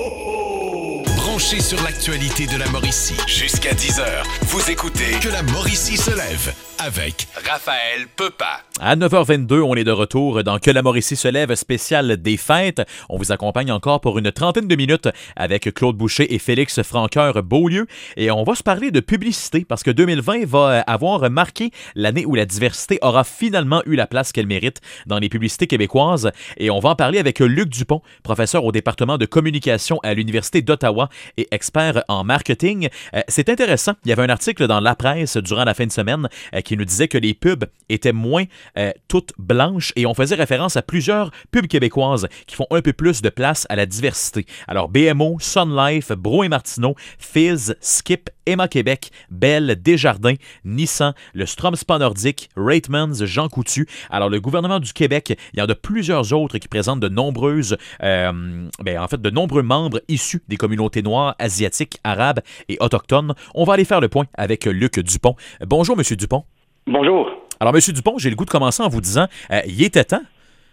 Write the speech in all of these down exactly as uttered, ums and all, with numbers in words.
Branché sur l'actualité de la Mauricie. Jusqu'à dix heures, vous écoutez Que la Mauricie se lève avec Raphaël Pepa. À neuf heures vingt-deux, on est de retour dans Que la Mauricie se lève spécial des fêtes. On vous accompagne encore pour une trentaine de minutes avec Claude Boucher et Félix Franqueur-Beaulieu. Et on va se parler de publicité parce que deux mille vingt va avoir marqué l'année où la diversité aura finalement eu la place qu'elle mérite dans les publicités québécoises. Et on va en parler avec Luc Dupont, professeur au département de communication à l'Université d'Ottawa et expert en marketing. Euh, c'est intéressant. Il y avait un article dans La Presse durant la fin de semaine euh, qui nous disait que les pubs étaient moins euh, toutes blanches et on faisait référence à plusieurs pubs québécoises qui font un peu plus de place à la diversité. Alors B M O, Sun Life, Bro et Martineau, Fizz, Skip, Emma Québec, Bell, Desjardins, Nissan, le Strom Spa Nordique, Ratemans, Jean Coutu. Alors le gouvernement du Québec, il y en a plusieurs autres qui présentent de nombreuses, euh, ben, en fait de nombreux membres issus des communautés noires, asiatiques, arabes et autochtones. On va aller faire le point avec Luc Dupont. Bonjour Monsieur Dupont. Bonjour. Alors, M. Dupont, j'ai le goût de commencer en vous disant, euh, il était temps.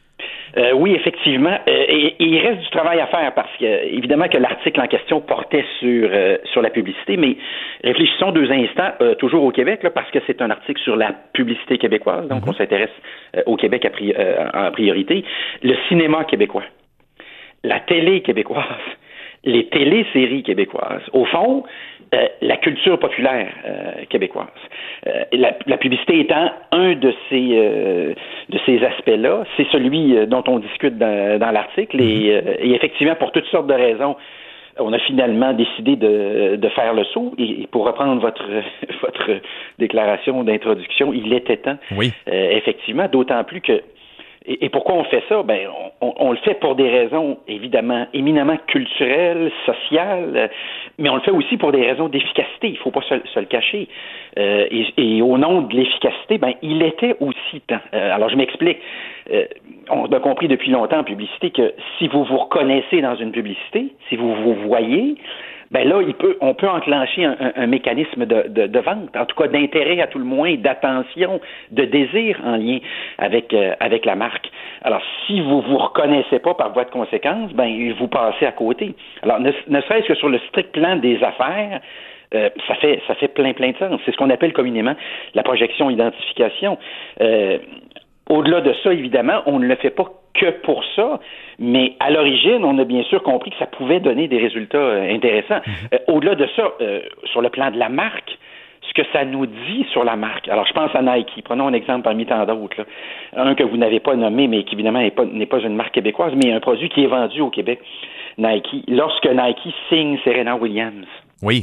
Euh, oui, effectivement. Euh, et, et il reste du travail à faire parce que, évidemment, que l'article en question portait sur euh, sur la publicité, mais réfléchissons deux instants, euh, toujours au Québec, là, parce que c'est un article sur la publicité québécoise, donc mm-hmm. on s'intéresse euh, au Québec à pri- euh, en priorité. Le cinéma québécois, la télé québécoise, les téléséries québécoises. Au fond, euh, la culture populaire euh, québécoise. Euh, la, la publicité étant un de ces euh, de ces aspects-là, c'est celui euh, dont on discute dans, dans l'article et, euh, et effectivement, pour toutes sortes de raisons, on a finalement décidé de, de faire le saut. Et, et pour reprendre votre votre déclaration d'introduction, il était temps. Oui. Euh, effectivement, d'autant plus que Et, et pourquoi on fait ça? Ben, on, on le fait pour des raisons, évidemment, éminemment culturelles, sociales, mais on le fait aussi pour des raisons d'efficacité. Il ne faut pas se, se le cacher. Euh, et, et au nom de l'efficacité, ben, il était aussi temps. Euh, alors, je m'explique. Euh, on a compris depuis longtemps en publicité que si vous vous reconnaissez dans une publicité, si vous vous voyez, ben là, il peut, on peut enclencher un, un, un mécanisme de, de, de vente, en tout cas d'intérêt à tout le moins, d'attention, de désir en lien avec euh, avec la marque. Alors, si vous vous reconnaissez pas par voie de conséquence, ben vous passez à côté. Alors, ne, ne serait-ce que sur le strict plan des affaires, euh, ça fait ça fait plein plein de sens. C'est ce qu'on appelle communément la projection identification. Euh, Au-delà de ça, évidemment, on ne le fait pas que pour ça, mais à l'origine, on a bien sûr compris que ça pouvait donner des résultats euh, intéressants. Mm-hmm. Euh, au-delà de ça, euh, sur le plan de la marque, ce que ça nous dit sur la marque. Alors, je pense à Nike. Prenons un exemple parmi tant d'autres, là. Un que vous n'avez pas nommé, mais qui, évidemment, n'est pas, n'est pas une marque québécoise, mais un produit qui est vendu au Québec, Nike. Lorsque Nike signe Serena Williams. Oui.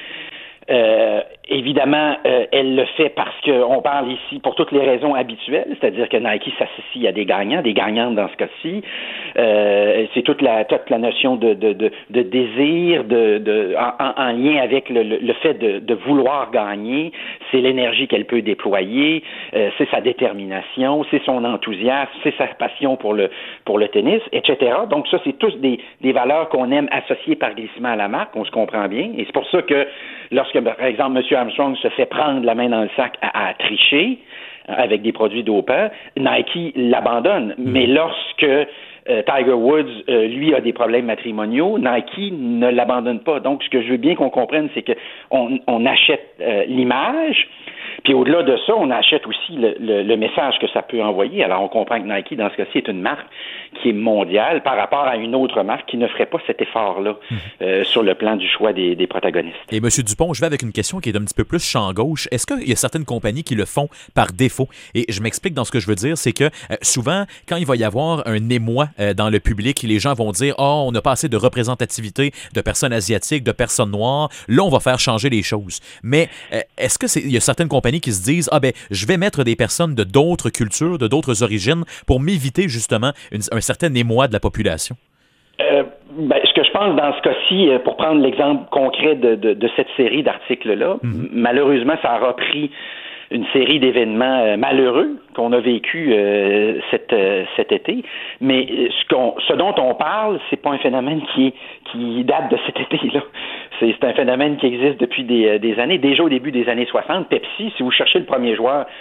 Euh, évidemment, euh, elle le fait parce qu'on parle ici pour toutes les raisons habituelles, c'est-à-dire que Nike s'associe à des gagnants, des gagnantes dans ce cas-ci. Euh, c'est toute la toute la notion de de, de, de désir, de, de en, en lien avec le, le, le fait de, de vouloir gagner. C'est l'énergie qu'elle peut déployer, euh, c'est sa détermination, c'est son enthousiasme, c'est sa passion pour le pour le tennis, et cetera. Donc ça, c'est tous des des valeurs qu'on aime associer par glissement à la marque. On se comprend bien, et c'est pour ça que lorsque, par exemple, M. Armstrong se fait prendre la main dans le sac à, à tricher avec des produits dopants, Nike l'abandonne. Mmh. Mais lorsque euh, Tiger Woods, euh, lui, a des problèmes matrimoniaux, Nike ne l'abandonne pas. Donc, ce que je veux bien qu'on comprenne, c'est qu'on on achète euh, l'image, puis au-delà de ça, on achète aussi le, le, le message que ça peut envoyer. Alors, on comprend que Nike, dans ce cas-ci, est une marque qui est mondiale par rapport à une autre marque qui ne ferait pas cet effort-là mmh. euh, sur le plan du choix des, des protagonistes. Et M. Dupont, je vais avec une question qui est un petit peu plus champ gauche. Est-ce qu'il y a certaines compagnies qui le font par défaut? Et je m'explique dans ce que je veux dire, c'est que euh, souvent, quand il va y avoir un émoi euh, dans le public, les gens vont dire « Oh, on n'a pas assez de représentativité de personnes asiatiques, de personnes noires. Là, on va faire changer les choses. » Mais euh, est-ce que c'est, il y a certaines compagnies qui se disent « Ah ben, je vais mettre des personnes de d'autres cultures, de d'autres origines pour m'éviter justement une, un certain émoi de la population? » Euh, ben, ce que je pense dans ce cas-ci, pour prendre l'exemple concret de, de, de cette série d'articles-là, mm-hmm. malheureusement, ça aura pris une série d'événements euh, malheureux qu'on a vécu euh, cet, euh, cet été. Mais ce, qu'on, ce dont on parle, c'est pas un phénomène qui, est, qui date de cet été-là. C'est, c'est un phénomène qui existe depuis des, des années. Déjà au début des années soixante, Pepsi, si vous cherchez le premier joueur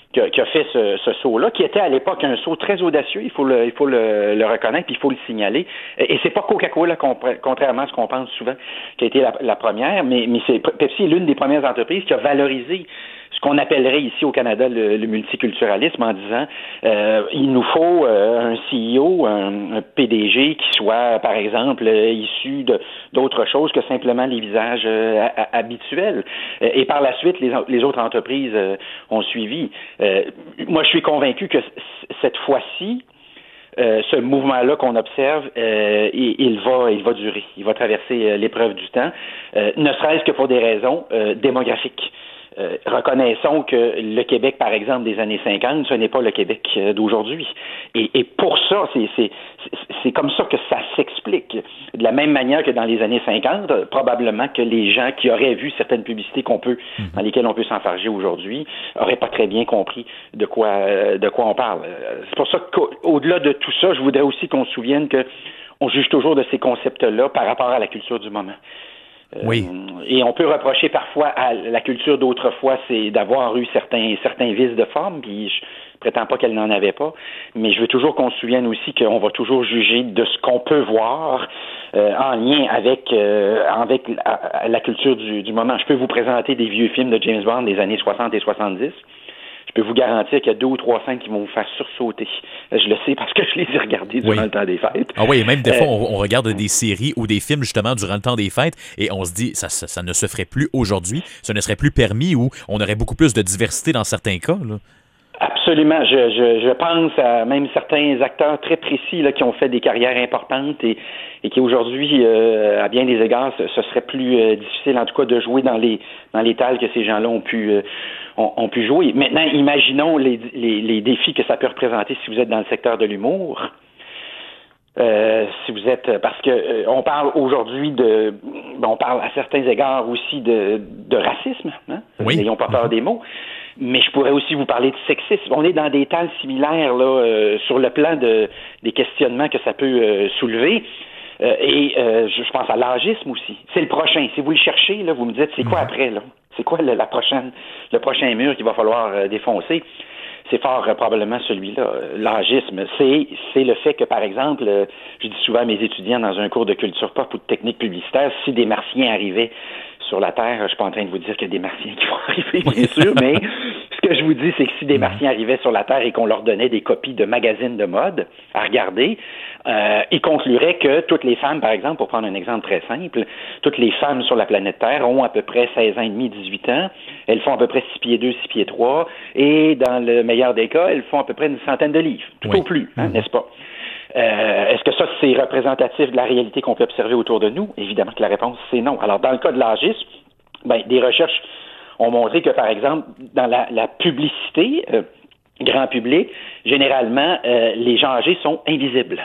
qui a, qui a fait ce, ce saut-là, qui était à l'époque un saut très audacieux, il faut le, il faut le, le reconnaître, puis il faut le signaler. Et c'est pas Coca-Cola, contrairement à ce qu'on pense souvent, qui a été la, la première, mais, mais c'est, Pepsi est l'une des premières entreprises qui a valorisé ce qu'on appellerait ici au Canada le, le multiculturalisme en disant euh, il nous faut euh, un C E O, un, un P D G qui soit, par exemple, euh, issu de, d'autre chose que simplement les visages euh, a, a, habituels. Et par la suite, les, les autres entreprises euh, ont suivi. Euh, moi, je suis convaincu que c- cette fois-ci, Euh, ce mouvement-là qu'on observe, euh, il, il va, il va durer. Il va traverser euh, l'épreuve du temps, euh, ne serait-ce que pour des raisons euh, démographiques. Euh, reconnaissons que le Québec, par exemple, des années cinquante, ce n'est pas le Québec euh, d'aujourd'hui. Et, et pour ça, c'est, c'est, c'est, c'est comme ça que ça s'explique. De la même manière que dans les années cinquante, probablement que les gens qui auraient vu certaines publicités qu'on peut, mmh. dans lesquelles on peut s'enfarger aujourd'hui, n'auraient pas très bien compris de quoi, euh, de quoi on parle. C'est pour ça qu'au-delà de tout ça, je voudrais aussi qu'on se souvienne que on juge toujours de ces concepts-là par rapport à la culture du moment. Oui. Euh, et on peut reprocher parfois à la culture d'autrefois, c'est d'avoir eu certains certains vices de forme, puis je prétends pas qu'elle n'en avait pas, mais je veux toujours qu'on se souvienne aussi qu'on va toujours juger de ce qu'on peut voir euh, en lien avec euh, avec la, la culture du, du moment. Je peux vous présenter des vieux films de James Bond des années soixante et soixante-dix. Je peux vous garantir qu'il y a deux ou trois scènes qui vont vous faire sursauter. Je le sais parce que je les ai regardés durant oui. le temps des fêtes. Ah oui, et même des euh, fois, on, on regarde des séries ou des films justement durant le temps des fêtes et on se dit ça, ça, ça ne se ferait plus aujourd'hui, ce ne serait plus permis ou on aurait beaucoup plus de diversité dans certains cas, là. Absolument. Je, je, je pense à même certains acteurs très précis là, qui ont fait des carrières importantes et, et qui aujourd'hui, euh, à bien des égards, ce, ce serait plus euh, difficile en tout cas de jouer dans les dans les tales que ces gens-là ont pu euh, ont, ont pu jouer. Maintenant, imaginons les, les, les défis que ça peut représenter si vous êtes dans le secteur de l'humour. Euh, si vous êtes parce que euh, on parle aujourd'hui de on parle à certains égards aussi de, de racisme, hein? Oui. N'ayons pas peur des mots. Mais je pourrais aussi vous parler de sexisme. On est dans des tales similaires là, euh, sur le plan de, des questionnements que ça peut euh, soulever. Euh, et euh, je, je pense à l'âgisme aussi. C'est le prochain. Si vous le cherchez, là, vous me dites, c'est quoi après, là? C'est quoi le, la prochaine, le prochain mur qu'il va falloir euh, défoncer? C'est fort euh, probablement celui-là, euh, l'âgisme. C'est, c'est le fait que, par exemple, euh, je dis souvent à mes étudiants dans un cours de culture pop ou de technique publicitaire, si des Martiens arrivaient sur la Terre, je suis pas en train de vous dire qu'il y a des Martiens qui vont arriver, bien sûr, mais ce que je vous dis, c'est que si des Martiens arrivaient sur la Terre et qu'on leur donnait des copies de magazines de mode à regarder, euh, ils concluraient que toutes les femmes, par exemple, pour prendre un exemple très simple, toutes les femmes sur la planète Terre ont à peu près seize ans et demi, dix-huit ans, elles font à peu près six pieds deux, six pieds trois, et dans le meilleur des cas, elles font à peu près une centaine de livres, tout oui. au plus, hein, mmh. n'est-ce pas? Euh, est-ce que ça, c'est représentatif de la réalité qu'on peut observer autour de nous? Évidemment que la réponse, c'est non. Alors, dans le cas de l'âgisme, ben, des recherches ont montré que, par exemple, dans la, la publicité, euh, grand public, généralement, euh, les gens âgés sont invisibles.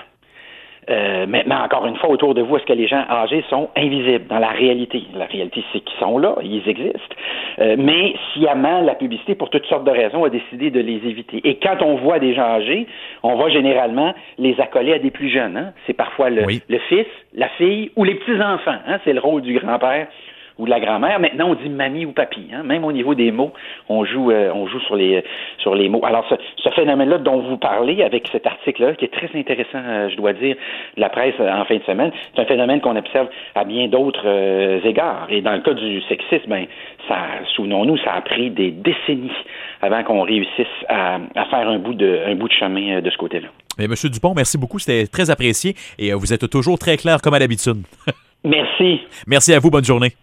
Euh, maintenant, encore une fois, autour de vous, est-ce que les gens âgés sont invisibles dans la réalité? La réalité, c'est qu'ils sont là, ils existent. Euh, mais sciemment, la publicité, pour toutes sortes de raisons, a décidé de les éviter. Et quand on voit des gens âgés, on va généralement les accoler à des plus jeunes. Hein? C'est parfois le, oui. le fils, la fille ou les petits-enfants. Hein? C'est le rôle du grand-père ou de la grand-mère. Maintenant, on dit mamie ou papy. Hein? Même au niveau des mots, on joue, euh, on joue sur les sur les mots. Alors, ce, ce phénomène-là dont vous parlez avec cet article-là, qui est très intéressant, euh, je dois dire, de la presse euh, en fin de semaine, c'est un phénomène qu'on observe à bien d'autres euh, égards. Et dans le cas du sexisme, ben, ça, souvenons-nous, ça a pris des décennies avant qu'on réussisse à, à faire un bout de un bout de chemin euh, de ce côté-là. Mais M. Dupont, merci beaucoup. C'était très apprécié et euh, vous êtes toujours très clair comme à l'habitude. Merci. Merci à vous. Bonne journée.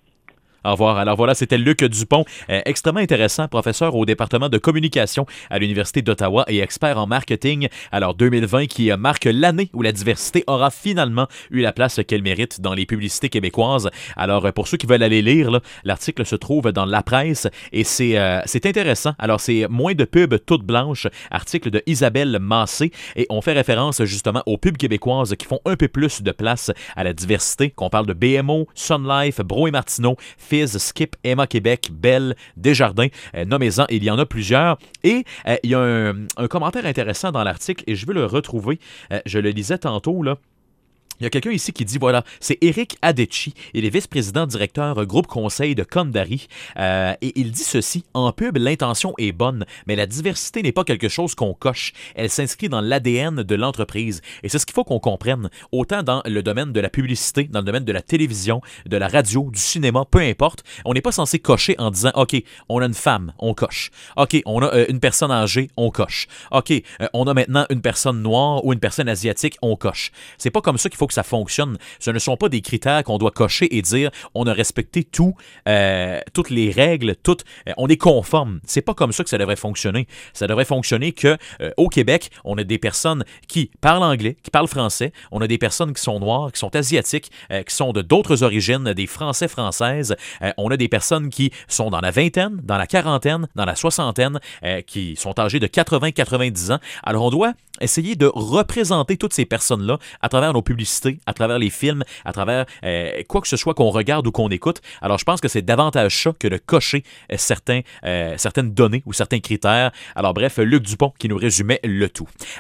Au revoir. Alors voilà, c'était Luc Dupont, euh, extrêmement intéressant, professeur au département de communication à l'Université d'Ottawa et expert en marketing. Alors deux mille vingt qui marque l'année où la diversité aura finalement eu la place qu'elle mérite dans les publicités québécoises. Alors pour ceux qui veulent aller lire, là, l'article se trouve dans La Presse et c'est, euh, c'est intéressant. Alors c'est Moins de pubs toutes blanches, article de Isabelle Massé et on fait référence justement aux pubs québécoises qui font un peu plus de place à la diversité, qu'on parle de B M O, Sun Life, Bro et Martineau, Skip, Emma Québec, Belle, Desjardins, euh, nommez-en, il y en a plusieurs. Et euh, il y a un, un commentaire intéressant dans l'article, et je veux le retrouver. Euh, je le lisais tantôt, là. Il y a quelqu'un ici qui dit, voilà, c'est Éric Adecci, il est vice-président directeur euh, groupe conseil de Condari, euh, et il dit ceci, en pub, l'intention est bonne, mais la diversité n'est pas quelque chose qu'on coche, elle s'inscrit dans l'A D N de l'entreprise, et c'est ce qu'il faut qu'on comprenne, autant dans le domaine de la publicité, dans le domaine de la télévision, de la radio, du cinéma, peu importe, on n'est pas censé cocher en disant, OK, on a une femme, on coche, OK, on a euh, une personne âgée, on coche, OK, euh, on a maintenant une personne noire ou une personne asiatique, on coche. C'est pas comme ça qu'il faut que ça fonctionne. Ce ne sont pas des critères qu'on doit cocher et dire on a respecté tout, euh, toutes les règles, toutes, euh, on est conforme. C'est pas comme ça que ça devrait fonctionner. Ça devrait fonctionner que euh, au Québec, on a des personnes qui parlent anglais, qui parlent français, on a des personnes qui sont noires, qui sont asiatiques, euh, qui sont de d'autres origines, des Français françaises. Euh, on a des personnes qui sont dans la vingtaine, dans la quarantaine, dans la soixantaine, euh, qui sont âgées de quatre-vingts à quatre-vingt-dix ans. Alors on doit essayer de représenter toutes ces personnes-là à travers nos publicités, à travers les films, à travers euh, quoi que ce soit qu'on regarde ou qu'on écoute. Alors, je pense que c'est davantage ça que de cocher euh, certains, euh, certaines données ou certains critères. Alors, bref, Luc Dupont qui nous résumait le tout.